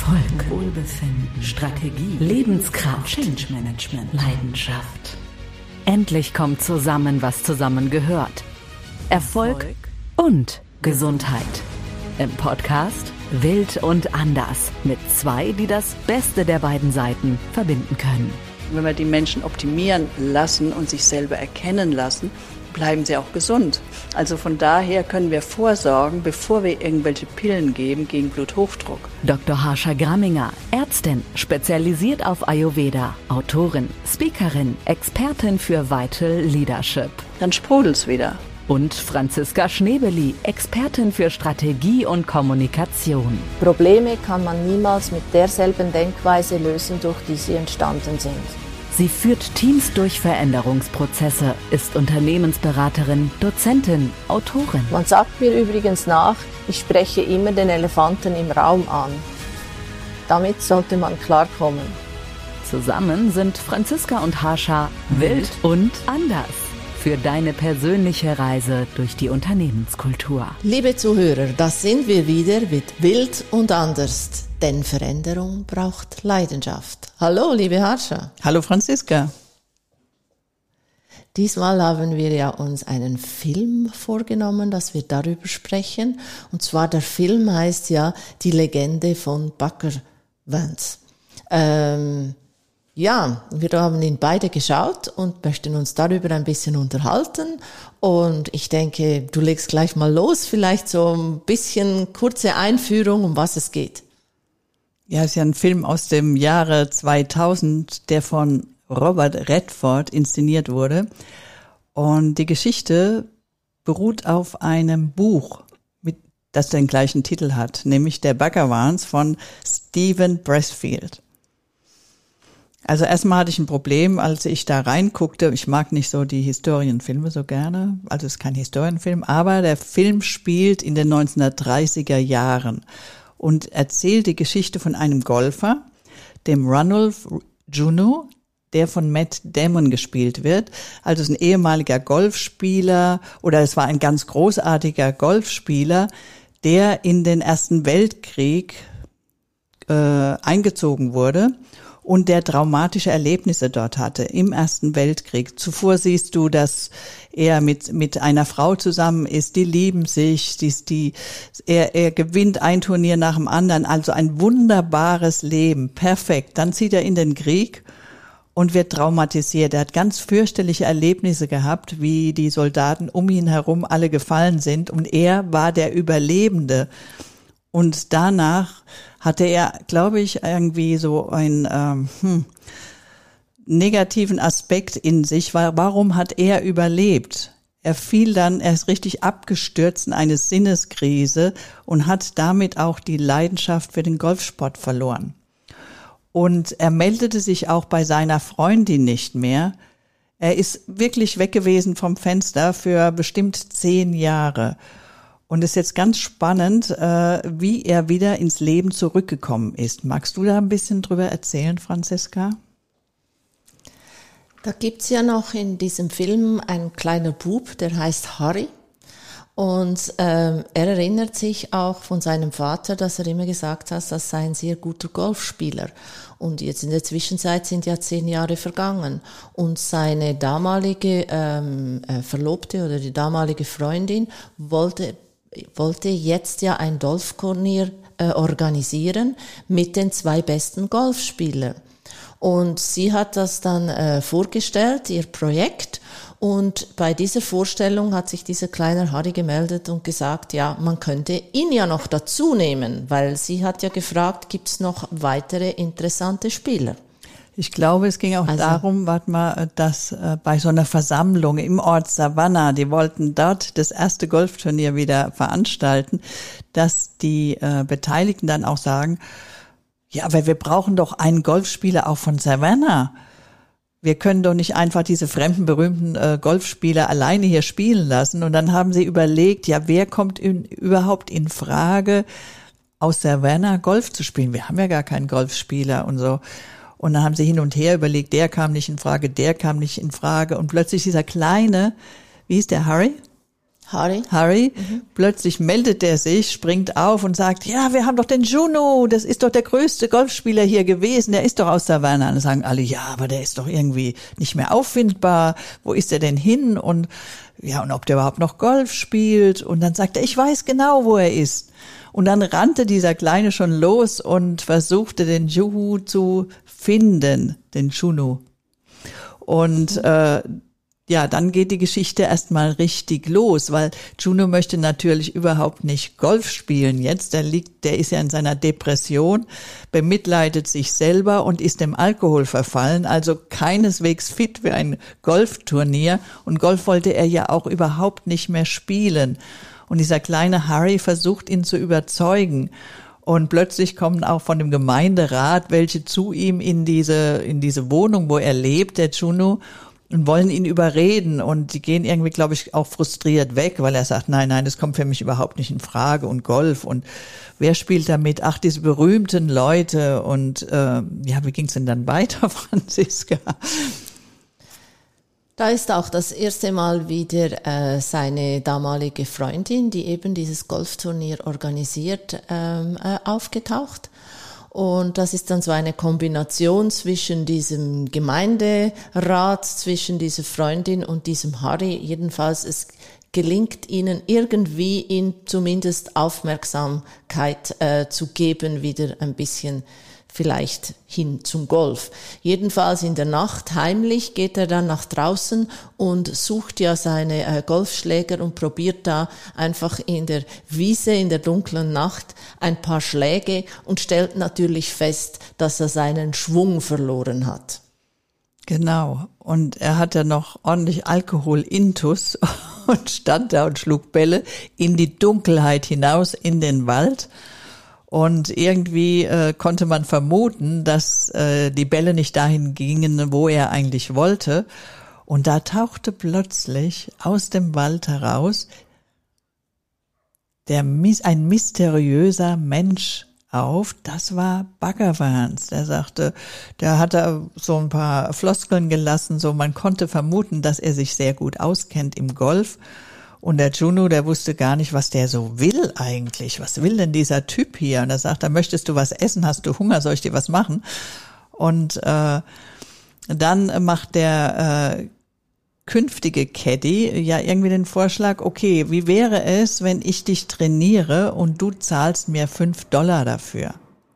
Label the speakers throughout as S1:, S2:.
S1: Erfolg, Wohlbefinden, Strategie, Lebenskraft, Change Management, Leidenschaft. Endlich kommt zusammen, was zusammengehört. Erfolg und Gesundheit. Im Podcast Wild und Anders mit zwei, die das Beste der beiden Seiten verbinden können.
S2: Wenn wir die Menschen optimieren lassen und sich selber erkennen lassen, bleiben sie auch gesund. Also von daher können wir vorsorgen, bevor wir irgendwelche Pillen geben gegen Bluthochdruck.
S1: Dr. Harsha Gramminger, Ärztin, spezialisiert auf Ayurveda, Autorin, Speakerin, Expertin für Vital Leadership.
S2: Dann sprudelt's wieder.
S1: Und Franziska Schnebeli, Expertin für Strategie und Kommunikation.
S3: Probleme kann man niemals mit derselben Denkweise lösen, durch die sie entstanden sind.
S1: Sie führt Teams durch Veränderungsprozesse, ist Unternehmensberaterin, Dozentin, Autorin.
S3: Man sagt mir übrigens nach, ich spreche immer den Elefanten im Raum an. Damit sollte man klarkommen.
S1: Zusammen sind Franziska und Harsha wild und anders. Für deine persönliche Reise durch die Unternehmenskultur.
S4: Liebe Zuhörer, das sind wir wieder mit Wild und Anders. Denn Veränderung braucht Leidenschaft. Hallo, liebe Harsha.
S2: Hallo Franziska.
S4: Diesmal haben wir ja uns einen Film vorgenommen, dass wir darüber sprechen. Und zwar der Film heißt ja Die Legende von Bucker Vance. Ja, wir haben ihn beide geschaut und möchten uns darüber ein bisschen unterhalten. Und ich denke, du legst gleich mal los, vielleicht so ein bisschen kurze Einführung, um was es geht.
S2: Ja, es ist ja ein Film aus dem Jahre 2000, der von Robert Redford inszeniert wurde. Und die Geschichte beruht auf einem Buch, das den gleichen Titel hat, nämlich Der Bucker Vance von Stephen Pressfield. Also erstmal hatte ich ein Problem, als ich da reinguckte. Ich mag nicht so die Historienfilme so gerne, also es ist kein Historienfilm, aber der Film spielt in den 1930er Jahren und erzählt die Geschichte von einem Golfer, dem Ranulph Juneau, der von Matt Damon gespielt wird. Also es ist ein ehemaliger Golfspieler oder es war ein ganz großartiger Golfspieler, der in den Ersten Weltkrieg eingezogen wurde und der traumatische Erlebnisse dort hatte im Ersten Weltkrieg. Zuvor siehst du, dass er mit einer Frau zusammen ist, die lieben sich, er gewinnt ein Turnier nach dem anderen, also ein wunderbares Leben, perfekt. Dann zieht er in den Krieg und wird traumatisiert. Er hat ganz fürchterliche Erlebnisse gehabt, wie die Soldaten um ihn herum alle gefallen sind und er war der Überlebende. Und danach hatte er, glaube ich, irgendwie so einen negativen Aspekt in sich. Warum hat er überlebt? Er ist richtig abgestürzt in eine Sinneskrise und hat damit auch die Leidenschaft für den Golfsport verloren. Und er meldete sich auch bei seiner Freundin nicht mehr. Er ist wirklich weg gewesen vom Fenster für bestimmt 10 Jahre. Und es ist jetzt ganz spannend, wie er wieder ins Leben zurückgekommen ist. Magst du da ein bisschen drüber erzählen, Franziska?
S4: Da gibt's ja noch in diesem Film einen kleinen Bub, der heißt Harry. Und er erinnert sich auch von seinem Vater, dass er immer gesagt hat, das sei ein sehr guter Golfspieler. Und jetzt in der Zwischenzeit sind ja 10 Jahre vergangen. Und seine damalige Verlobte oder die damalige Freundin wollte jetzt ja ein Golfturnier organisieren mit den 2 besten Golfspielern. Und sie hat das dann vorgestellt, ihr Projekt. Und bei dieser Vorstellung hat sich dieser kleine Harry gemeldet und gesagt, ja, man könnte ihn ja noch dazu nehmen, weil sie hat ja gefragt, gibt's noch weitere interessante Spieler?
S2: Ich glaube, es ging auch darum, dass bei so einer Versammlung im Ort Savannah, die wollten dort das erste Golfturnier wieder veranstalten, dass die Beteiligten dann auch sagen, ja, aber wir brauchen doch einen Golfspieler auch von Savannah. Wir können doch nicht einfach diese fremden, berühmten Golfspieler alleine hier spielen lassen. Und dann haben sie überlegt, ja, wer kommt überhaupt in Frage, aus Savannah Golf zu spielen? Wir haben ja gar keinen Golfspieler und so. Und dann haben sie hin und her überlegt, der kam nicht in Frage, der kam nicht in Frage. Und plötzlich dieser kleine, wie hieß der, Harry? Harry. Plötzlich meldet er sich, springt auf und sagt, ja, wir haben doch den Juno, das ist doch der größte Golfspieler hier gewesen, der ist doch aus Savannah. Und dann sagen alle, ja, aber der ist doch irgendwie nicht mehr auffindbar, wo ist er denn hin? Und ja, und ob der überhaupt noch Golf spielt? Und dann sagt er, ich weiß genau, wo er ist. Und dann rannte dieser Kleine schon los und versuchte den Juhu zu finden, den Juno. Und ja, dann geht die Geschichte erstmal richtig los, weil Juno möchte natürlich überhaupt nicht Golf spielen jetzt. Der ist ja in seiner Depression, bemitleidet sich selber und ist dem Alkohol verfallen, also keineswegs fit für ein Golfturnier. Und Golf wollte er ja auch überhaupt nicht mehr spielen. Und dieser kleine Harry versucht, ihn zu überzeugen. Und plötzlich kommen auch von dem Gemeinderat welche zu ihm in diese Wohnung, wo er lebt, der Juno, und wollen ihn überreden, und die gehen irgendwie, glaube ich, auch frustriert weg, weil er sagt, nein, das kommt für mich überhaupt nicht in Frage, und Golf, und wer spielt damit? Ach, diese berühmten Leute. Und ja, wie ging's denn dann weiter, Franziska?
S4: Da ist auch das erste Mal wieder seine damalige Freundin, die eben dieses Golfturnier organisiert, aufgetaucht. Und das ist dann so eine Kombination zwischen diesem Gemeinderat, zwischen dieser Freundin und diesem Harry. Jedenfalls, es gelingt ihnen irgendwie, ihm zumindest Aufmerksamkeit zu geben, wieder ein bisschen vielleicht hin zum Golf. Jedenfalls in der Nacht, heimlich, geht er dann nach draußen und sucht ja seine Golfschläger und probiert da einfach in der Wiese, in der dunklen Nacht ein paar Schläge und stellt natürlich fest, dass er seinen Schwung verloren hat.
S2: Genau. Und er hatte noch ordentlich Alkohol-Intus und stand da und schlug Bälle in die Dunkelheit hinaus in den Wald. Und irgendwie konnte man vermuten, dass die Bälle nicht dahin gingen, wo er eigentlich wollte. Und da tauchte plötzlich aus dem Wald heraus ein mysteriöser Mensch auf. Das war Baggervance. Der sagte, der hat da so ein paar Floskeln gelassen, so man konnte vermuten, dass er sich sehr gut auskennt im Golf. Und der Juno, der wusste gar nicht, was der so will eigentlich. Was will denn dieser Typ hier? Und er sagt, da möchtest du was essen? Hast du Hunger? Soll ich dir was machen? Und dann macht der künftige Caddy ja irgendwie den Vorschlag, okay, wie wäre es, wenn ich dich trainiere und du zahlst mir $5 dafür?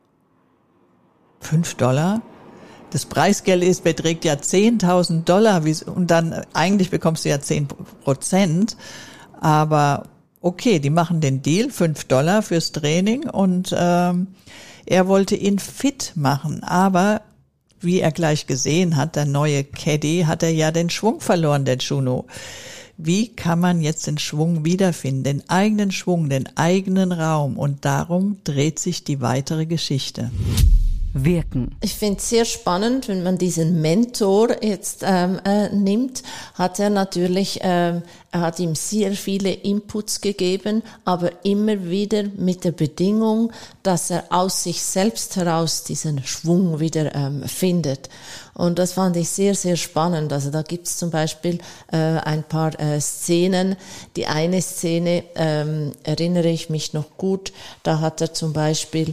S2: $5? Das Preisgeld beträgt ja $10.000 und dann eigentlich bekommst du ja 10%. Aber okay, die machen den Deal, $5 fürs Training, und er wollte ihn fit machen. Aber wie er gleich gesehen hat, der neue Caddy, hat er ja den Schwung verloren, der Juno. Wie kann man jetzt den Schwung wiederfinden, den eigenen Schwung, den eigenen Raum? Und darum dreht sich die weitere Geschichte.
S1: Wirken.
S4: Ich finde es sehr spannend, wenn man diesen Mentor jetzt nimmt, hat er natürlich, er hat ihm sehr viele Inputs gegeben, aber immer wieder mit der Bedingung, dass er aus sich selbst heraus diesen Schwung wieder findet. Und das fand ich sehr, sehr spannend. Also da gibt es zum Beispiel ein paar Szenen. Die eine Szene erinnere ich mich noch gut, da hat er zum Beispiel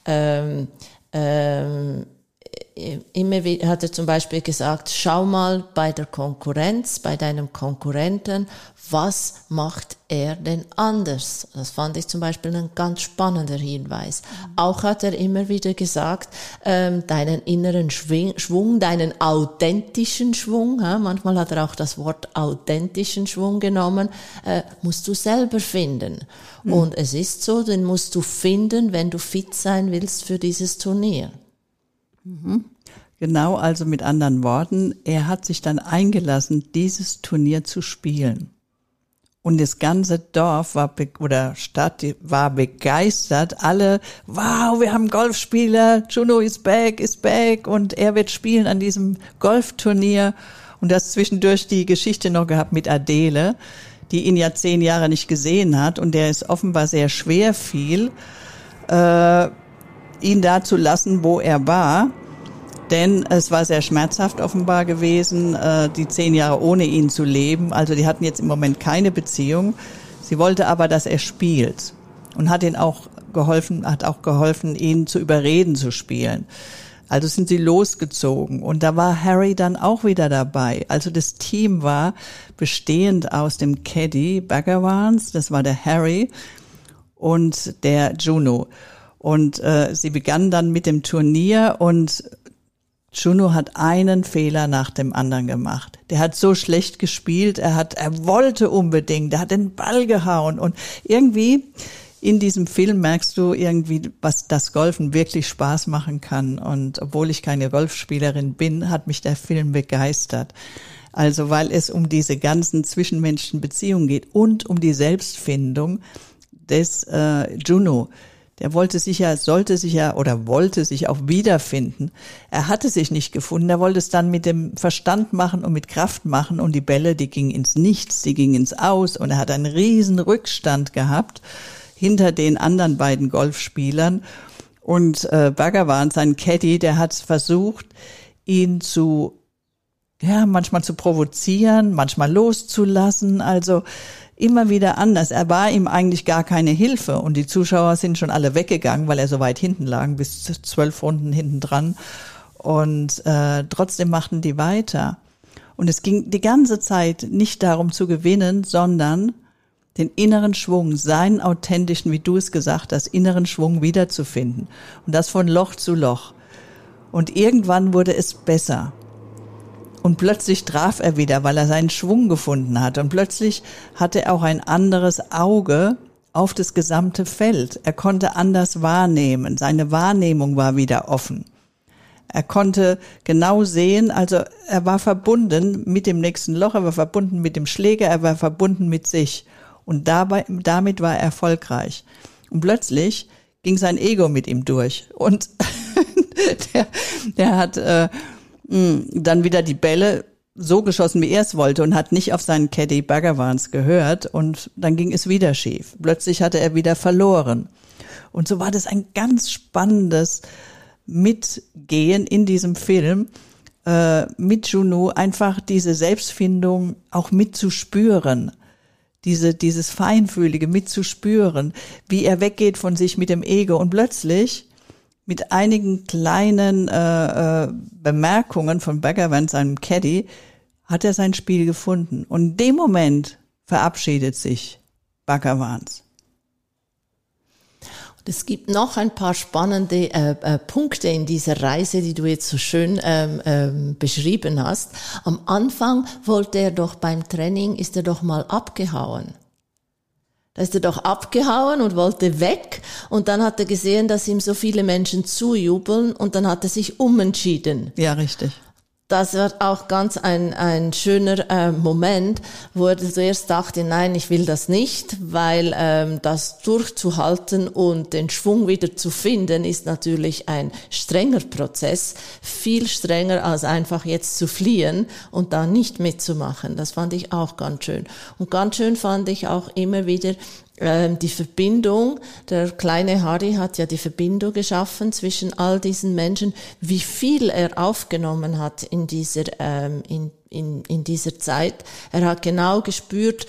S4: immer wieder hat er zum Beispiel gesagt, schau mal bei der Konkurrenz, bei deinem Konkurrenten, was macht er denn anders? Das fand ich zum Beispiel ein ganz spannender Hinweis. Auch hat er immer wieder gesagt, deinen inneren Schwung, deinen authentischen Schwung, manchmal hat er auch das Wort authentischen Schwung genommen, musst du selber finden. Und es ist so, den musst du finden, wenn du fit sein willst für dieses Turnier.
S2: Genau, also mit anderen Worten, er hat sich dann eingelassen, dieses Turnier zu spielen. Und das ganze Dorf oder Stadt war begeistert. Alle, wow, wir haben einen Golfspieler, Juno is back und er wird spielen an diesem Golfturnier. Und das zwischendurch die Geschichte noch gehabt mit Adele, die ihn ja 10 Jahre nicht gesehen hat, und der es offenbar sehr schwer fiel, ihn da zu lassen, wo er war. Denn es war sehr schmerzhaft offenbar gewesen, die 10 Jahre ohne ihn zu leben. Also die hatten jetzt im Moment keine Beziehung. Sie wollte aber, dass er spielt und hat auch geholfen, ihn zu überreden zu spielen. Also sind sie losgezogen und da war Harry dann auch wieder dabei. Also das Team war bestehend aus dem Caddy Bagavance, das war der Harry und der Juno. Und sie begannen dann mit dem Turnier und Juno hat einen Fehler nach dem anderen gemacht. Der hat so schlecht gespielt, er wollte unbedingt, er hat den Ball gehauen und irgendwie in diesem Film merkst du irgendwie, was das Golfen wirklich Spaß machen kann. Und obwohl ich keine Golfspielerin bin, hat mich der Film begeistert. Also weil es um diese ganzen zwischenmenschlichen Beziehungen geht und um die Selbstfindung des Juno. Der wollte sich auch wiederfinden. Er hatte sich nicht gefunden. Er wollte es dann mit dem Verstand machen und mit Kraft machen. Und die Bälle, die gingen ins Nichts, die gingen ins Aus. Und er hat einen riesen Rückstand gehabt hinter den anderen beiden Golfspielern. Und Bagavance, sein Caddy, der hat versucht, ihn manchmal zu provozieren, manchmal loszulassen, also immer wieder anders. Er war ihm eigentlich gar keine Hilfe und die Zuschauer sind schon alle weggegangen, weil er so weit hinten lag, bis 12 Runden hinten dran. Und trotzdem machten die weiter. Und es ging die ganze Zeit nicht darum zu gewinnen, sondern den inneren Schwung, seinen authentischen, wie du es gesagt hast, inneren Schwung wiederzufinden. Und das von Loch zu Loch. Und irgendwann wurde es besser. Und plötzlich traf er wieder, weil er seinen Schwung gefunden hat. Und plötzlich hatte er auch ein anderes Auge auf das gesamte Feld. Er konnte anders wahrnehmen. Seine Wahrnehmung war wieder offen. Er konnte genau sehen, also er war verbunden mit dem nächsten Loch, er war verbunden mit dem Schläger, er war verbunden mit sich. Und damit war er erfolgreich. Und plötzlich ging sein Ego mit ihm durch. Und der hat dann wieder die Bälle so geschossen, wie er es wollte und hat nicht auf seinen Caddy Bagavance gehört. Und dann ging es wieder schief. Plötzlich hatte er wieder verloren. Und so war das ein ganz spannendes Mitgehen in diesem Film mit Juno, einfach diese Selbstfindung auch mitzuspüren. Dieses Feinfühlige mitzuspüren, wie er weggeht von sich mit dem Ego und plötzlich mit einigen kleinen Bemerkungen von Bagavance, seinem Caddy, hat er sein Spiel gefunden. Und in dem Moment verabschiedet sich Bagavance.
S4: Es gibt noch ein paar spannende Punkte in dieser Reise, die du jetzt so schön beschrieben hast. Am Anfang ist er doch mal abgehauen. Da ist er doch abgehauen und wollte weg. Und dann hat er gesehen, dass ihm so viele Menschen zujubeln und dann hat er sich umentschieden.
S2: Ja, richtig.
S4: Das war auch ganz ein schöner Moment, wo er zuerst dachte, nein, ich will das nicht, weil das durchzuhalten und den Schwung wieder zu finden, ist natürlich ein strenger Prozess, viel strenger als einfach jetzt zu fliehen und da nicht mitzumachen. Das fand ich auch ganz schön. Und ganz schön fand ich auch immer wieder die Verbindung, der kleine Harry hat ja die Verbindung geschaffen zwischen all diesen Menschen, wie viel er aufgenommen hat in dieser Zeit. Er hat genau gespürt,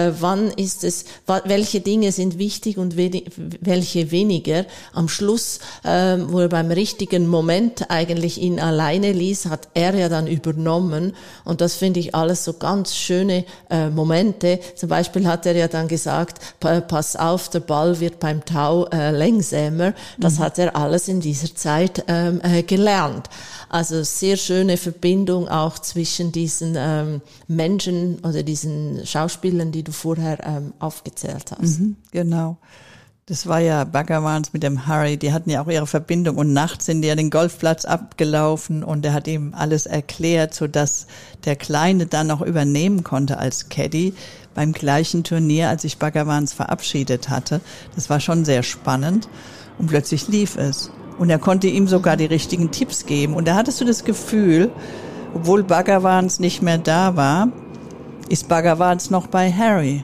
S4: welche Dinge sind wichtig und welche weniger. Am Schluss, wo er beim richtigen Moment eigentlich ihn alleine ließ, hat er ja dann übernommen. Und das finde ich alles so ganz schöne Momente. Zum Beispiel hat er ja dann gesagt, pass auf, der Ball wird beim Tau längsamer. Das hat er alles in dieser Zeit gelernt. Also sehr schöne Verbindung auch zwischen diesen Menschen oder diesen Schauspielern, die du vorher aufgezählt hast.
S2: Genau. Das war ja Bagavance mit dem Harry, die hatten ja auch ihre Verbindung und nachts sind die ja den Golfplatz abgelaufen und er hat ihm alles erklärt, sodass der Kleine dann auch übernehmen konnte als Caddy beim gleichen Turnier, als sich Bagavance verabschiedet hatte. Das war schon sehr spannend und plötzlich lief es. Und er konnte ihm sogar die richtigen Tipps geben. Und da hattest du das Gefühl, obwohl Bagavance nicht mehr da war, ist Bagavance noch bei Harry.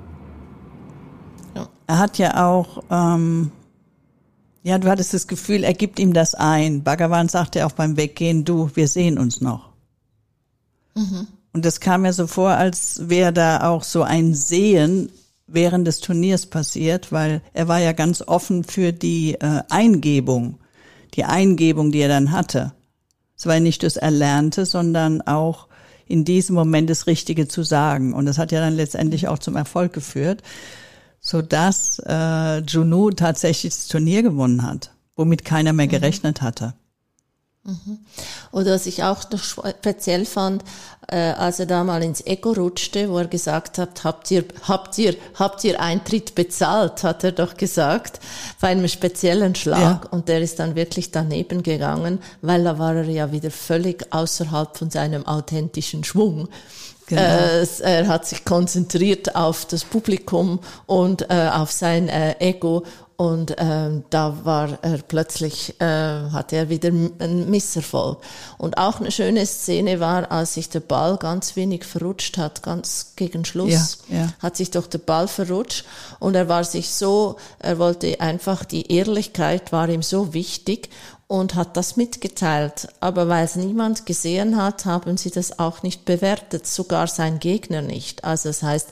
S4: Ja.
S2: Er hat ja auch, du hattest das Gefühl, er gibt ihm das ein. Bagavance sagte auch beim Weggehen, du, wir sehen uns noch. Und das kam mir so vor, als wäre da auch so ein Sehen während des Turniers passiert, weil er war ja ganz offen für die Eingebung, die er dann hatte. Es war nicht das Erlernte, sondern auch in diesem Moment das Richtige zu sagen. Und das hat ja dann letztendlich auch zum Erfolg geführt, sodass Junoo tatsächlich das Turnier gewonnen hat, womit keiner mehr gerechnet hatte.
S4: Oder was ich auch noch speziell fand, als er da mal ins Ego rutschte, wo er gesagt hat, habt ihr Eintritt bezahlt, hat er doch gesagt, bei einem speziellen Schlag. Ja. Und der ist dann wirklich daneben gegangen, weil da war er ja wieder völlig außerhalb von seinem authentischen Schwung. Genau. Er hat sich konzentriert auf das Publikum und auf sein Ego. Und da war er plötzlich, hatte er wieder einen Misserfolg. Und auch eine schöne Szene war, als sich der Ball ganz wenig verrutscht hat, ganz gegen Schluss, hat sich doch der Ball verrutscht. Und er wollte einfach, die Ehrlichkeit war ihm so wichtig und hat das mitgeteilt. Aber weil es niemand gesehen hat, haben sie das auch nicht bewertet, sogar sein Gegner nicht. Also das heißt,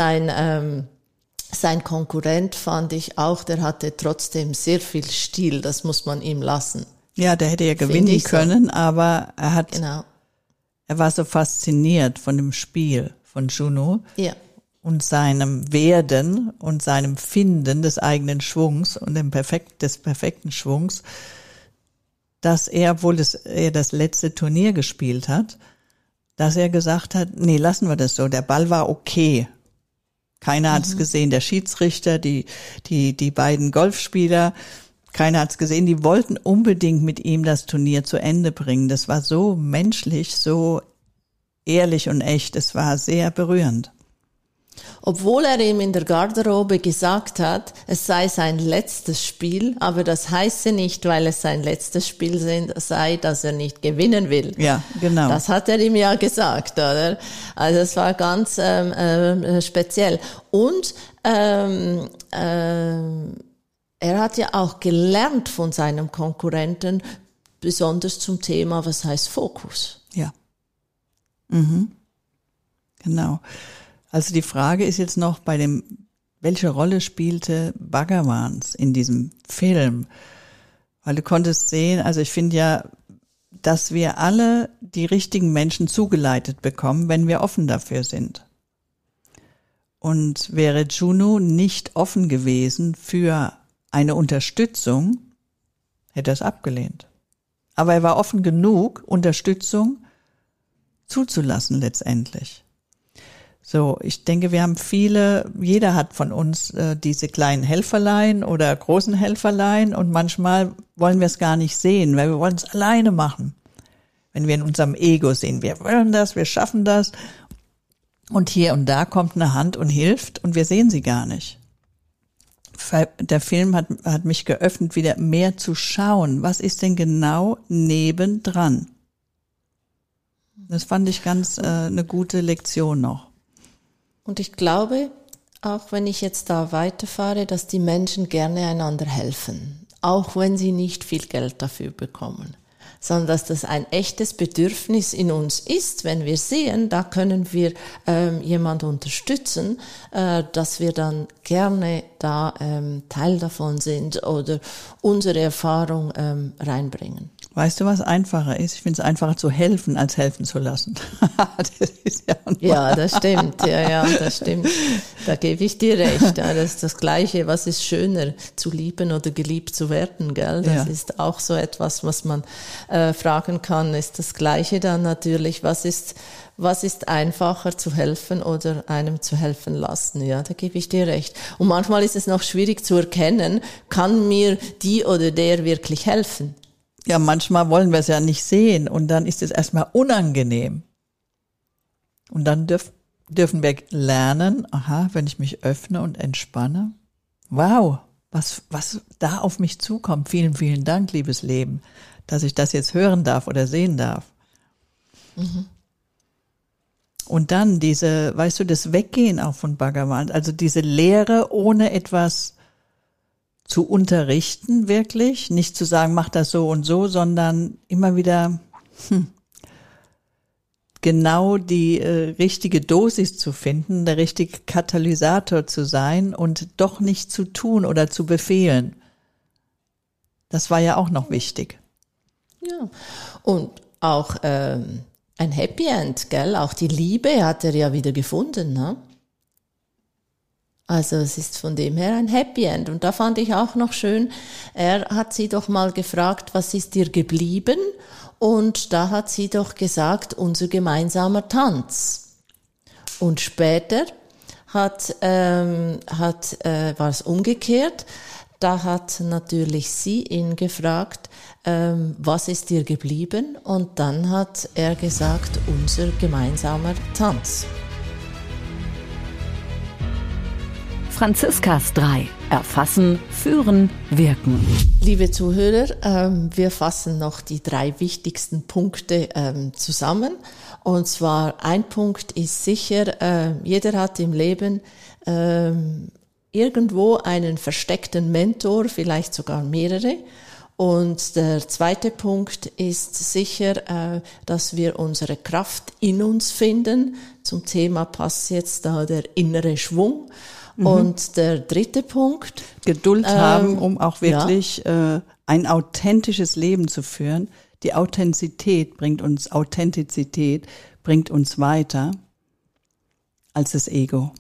S4: sein Konkurrent fand ich auch, der hatte trotzdem sehr viel Stil, das muss man ihm lassen.
S2: Ja, der hätte ja gewinnen können, aber er war so fasziniert von dem Spiel von Junoo und seinem Werden und seinem Finden des eigenen Schwungs und des perfekten Schwungs, dass er, obwohl er das letzte Turnier gespielt hat, dass er gesagt hat, nee, lassen wir das so, der Ball war okay. Keiner hat's gesehen, der Schiedsrichter, die beiden Golfspieler, keiner hat's gesehen, die wollten unbedingt mit ihm das Turnier zu Ende bringen. Das war so menschlich, so ehrlich und echt, es war sehr berührend.
S4: Obwohl er ihm in der Garderobe gesagt hat, es sei sein letztes Spiel, aber das heiße nicht, weil es sein letztes Spiel sei, dass er nicht gewinnen will. Ja, genau. Das hat er ihm ja gesagt, oder? Also es war ganz speziell. Und er hat ja auch gelernt von seinem Konkurrenten, besonders zum Thema, was heißt Fokus.
S2: Ja. Genau. Also die Frage ist jetzt noch welche Rolle spielte Bhagawans in diesem Film? Weil du konntest sehen, also ich finde ja, dass wir alle die richtigen Menschen zugeleitet bekommen, wenn wir offen dafür sind. Und wäre Junoo nicht offen gewesen für eine Unterstützung, hätte er es abgelehnt. Aber er war offen genug, Unterstützung zuzulassen letztendlich. So, ich denke, wir haben jeder hat von uns diese kleinen Helferlein oder großen Helferlein und manchmal wollen wir es gar nicht sehen, weil wir wollen es alleine machen. Wenn wir in unserem Ego sehen, wir wollen das, wir schaffen das und hier und da kommt eine Hand und hilft und wir sehen sie gar nicht. Der Film hat mich geöffnet, wieder mehr zu schauen, was ist denn genau nebendran. Das fand ich ganz eine gute Lektion noch.
S4: Und ich glaube, auch wenn ich jetzt da weiterfahre, dass die Menschen gerne einander helfen, auch wenn sie nicht viel Geld dafür bekommen, sondern dass das ein echtes Bedürfnis in uns ist, wenn wir sehen, da können wir jemand unterstützen, dass wir dann gerne da Teil davon sind oder unsere Erfahrung reinbringen.
S2: Weißt du, was einfacher ist? Ich finde es einfacher zu helfen, als helfen zu lassen.
S4: Das ist ja, das stimmt. Ja, das stimmt. Da gebe ich dir recht. Ja, das ist das Gleiche. Was ist schöner, zu lieben oder geliebt zu werden? Gell? Das ist auch so etwas, was man fragen kann. Ist das Gleiche dann natürlich? Was ist einfacher, zu helfen oder einem zu helfen lassen? Ja, da gebe ich dir recht. Und manchmal ist es noch schwierig zu erkennen, kann mir die oder der wirklich helfen?
S2: Ja, manchmal wollen wir es ja nicht sehen und dann ist es erstmal unangenehm. Und dann dürfen wir lernen, wenn ich mich öffne und entspanne, wow, was da auf mich zukommt. Vielen, vielen Dank, liebes Leben, dass ich das jetzt hören darf oder sehen darf. Mhm. Und dann das Weggehen auch von Bhagavan, also diese Lehre ohne etwas zu unterrichten wirklich, nicht zu sagen, mach das so und so, sondern immer wieder genau die richtige Dosis zu finden, der richtige Katalysator zu sein und doch nicht zu tun oder zu befehlen. Das war ja auch noch wichtig.
S4: Ja, und auch ein Happy End, gell? Auch die Liebe hat er ja wieder gefunden, ne? Also es ist von dem her ein Happy End. Und da fand ich auch noch schön, er hat sie doch mal gefragt, was ist dir geblieben? Und da hat sie doch gesagt, unser gemeinsamer Tanz. Und später war es umgekehrt. Da hat natürlich sie ihn gefragt, was ist dir geblieben? Und dann hat er gesagt, unser gemeinsamer Tanz.
S1: Franziskas 3. Erfassen, führen, wirken.
S4: Liebe Zuhörer, wir fassen noch die 3 wichtigsten Punkte zusammen. Und zwar ein Punkt ist sicher, jeder hat im Leben irgendwo einen versteckten Mentor, vielleicht sogar mehrere. Und der zweite Punkt ist sicher, dass wir unsere Kraft in uns finden. Zum Thema passt jetzt da der innere Schwung. Und der dritte Punkt.
S2: Geduld haben, um auch wirklich ein authentisches Leben zu führen. Die Authentizität bringt uns weiter als das Ego.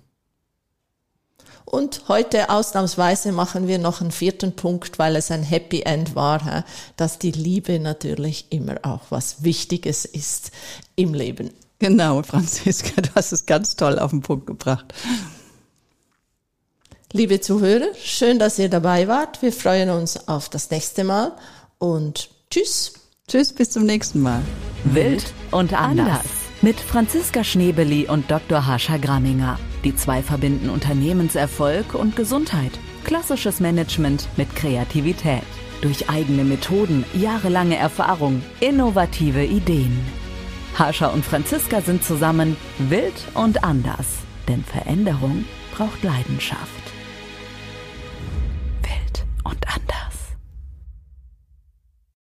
S4: Und heute ausnahmsweise machen wir noch einen 4. Punkt, weil es ein Happy End war, dass die Liebe natürlich immer auch was Wichtiges ist im Leben.
S2: Genau, Franziska, du hast es ganz toll auf den Punkt gebracht.
S4: Liebe Zuhörer, schön, dass ihr dabei wart. Wir freuen uns auf das nächste Mal und tschüss.
S2: Tschüss, bis zum nächsten Mal.
S1: Wild und anders. Mit Franziska Schnebeli und Dr. Harsha Gramminger. Die 2 verbinden Unternehmenserfolg und Gesundheit. Klassisches Management mit Kreativität. Durch eigene Methoden, jahrelange Erfahrung, innovative Ideen. Harsha und Franziska sind zusammen wild und anders. Denn Veränderung braucht Leidenschaft.